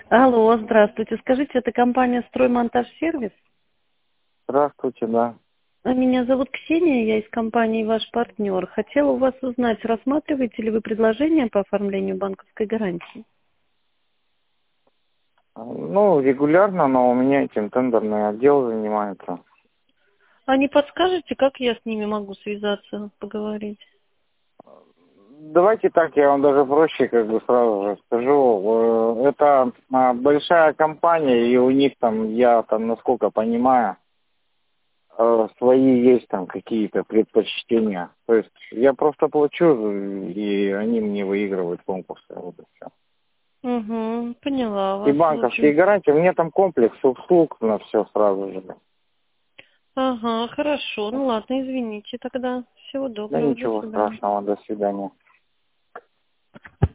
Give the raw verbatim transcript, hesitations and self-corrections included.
Алло, здравствуйте. Скажите, это компания «Строймонтажсервис»? Здравствуйте, да. А Меня зовут Ксения, я из компании «Ваш партнер». Хотела у вас узнать, рассматриваете ли вы предложение по оформлению банковской гарантии? Ну, регулярно, но у меня этим тендерный отдел занимается. А не подскажете, как я с ними могу связаться, поговорить? Давайте так, я вам даже проще как бы сразу же скажу. Э, Это а, большая компания, и у них там, я там, насколько понимаю, э, свои есть там какие-то предпочтения. То есть я просто плачу, и они мне выигрывают конкурсы. Вот и всё. Угу, поняла И вас, в банковские общем. гарантии, у меня там комплекс услуг на все сразу же. Ага, хорошо. Ну ладно, извините тогда. Всего Да доброго, до ничего свидания. страшного, до свидания.